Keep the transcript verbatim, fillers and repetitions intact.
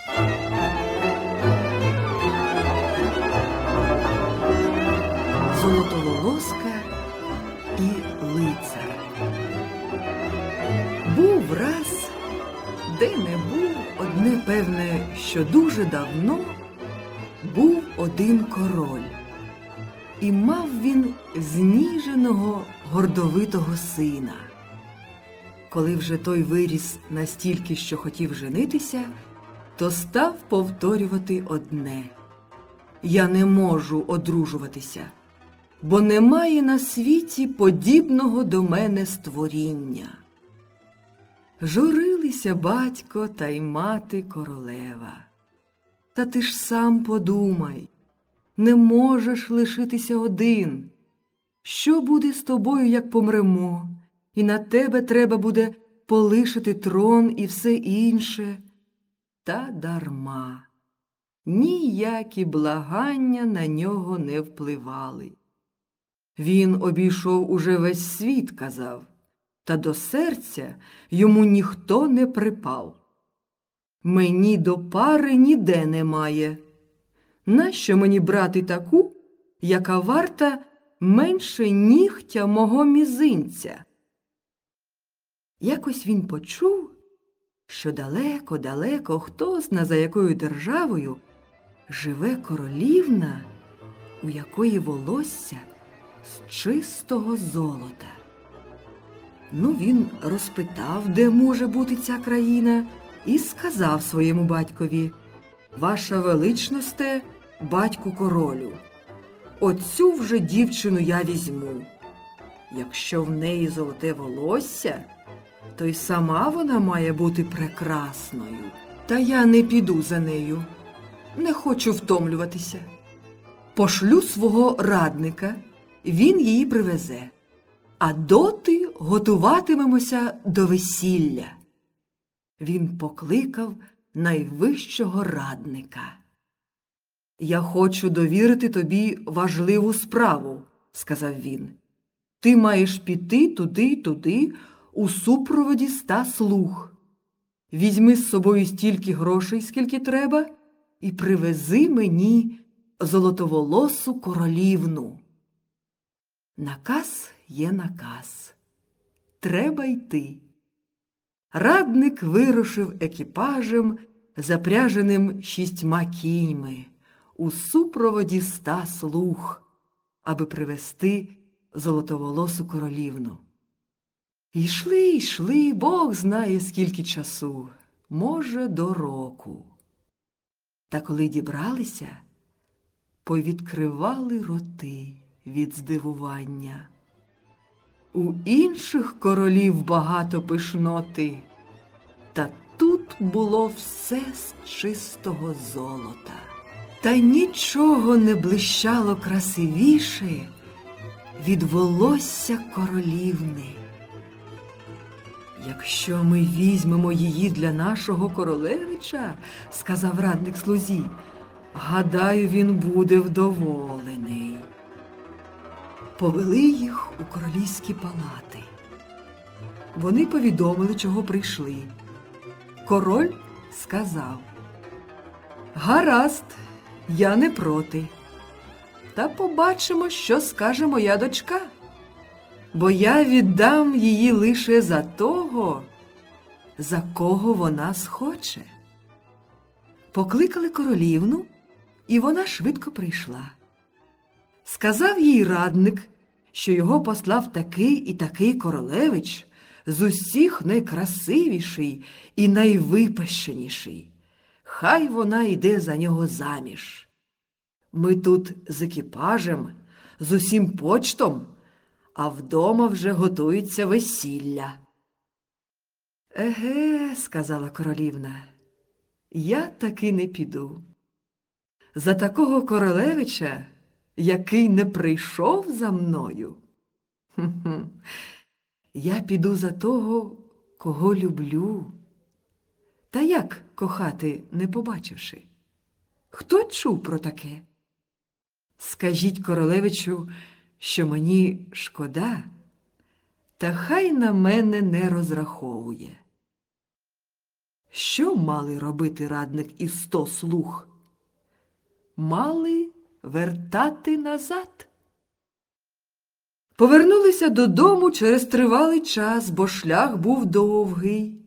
Золотоволоска і лицар. Був раз, де не був, одне певне, що дуже давно був один король. І мав він зніженого гордовитого сина. Коли вже той виріс настільки, що хотів женитися, то став повторювати одне: «Я не можу одружуватися, бо немає на світі подібного до мене створіння». Журилися батько та й мати королева. Та ти ж сам подумай, не можеш лишитися один. Що буде з тобою, як помремо, і на тебе треба буде полишити трон і все інше? Та дарма. Ніякі благання на нього не впливали. Він обійшов уже весь світ, казав, та до серця йому ніхто не припав. Мені до пари ніде немає. Нащо мені брати таку, яка варта менше нігтя мого мізинця? Якось він почув, що далеко-далеко, хто зна за якою державою, живе королівна, у якої волосся з чистого золота. Ну, він розпитав, де може бути ця країна, і сказав своєму батькові: «Ваша величносте, батьку королю, оцю вже дівчину я візьму. Якщо в неї золоте волосся, то й сама вона має бути прекрасною. Та я не піду за нею, не хочу втомлюватися. Пошлю свого радника, він її привезе, а доти готуватимемося до весілля». Він покликав найвищого радника. «Я хочу довірити тобі важливу справу», – сказав він. «Ти маєш піти туди й туди у супроводі ста слуг. Візьми з собою стільки грошей, скільки треба, і привези мені золотоволосу королівну». Наказ є наказ. Треба йти. Радник вирушив екіпажем, запряженим шістьма кіньми, у супроводі ста слуг, аби привезти золотоволосу королівну. Йшли, йшли, Бог знає скільки часу, може, до року. Та коли дібралися, повідкривали роти від здивування. У інших королів багато пишноти, та тут було все з чистого золота. Та нічого не блищало красивіше від волосся королівни. «Якщо ми візьмемо її для нашого королевича, – сказав радник слузі, – гадаю, він буде вдоволений». Повели їх у королівські палати. Вони повідомили, чого прийшли. Король сказав: «Гаразд, я не проти. Та побачимо, що скаже моя дочка, бо я віддам її лише за того, за кого вона схоче». Покликали королівну, і вона швидко прийшла. Сказав їй радник, що його послав такий і такий королевич, з усіх найкрасивіший і найвипащеніший. Хай вона йде за нього заміж. Ми тут з екіпажем, з усім почтом, а вдома вже готується весілля. «Еге, – сказала королівна, – я таки не піду. За такого королевича, який не прийшов за мною? Хм-хм. Я піду за того, кого люблю. Та як кохати, не побачивши? Хто чув про таке? Скажіть королевичу, що мені шкода, та хай на мене не розраховує». Що мали робити радник і сто слуг? Мали вертати назад. Повернулися додому через тривалий час, бо шлях був довгий.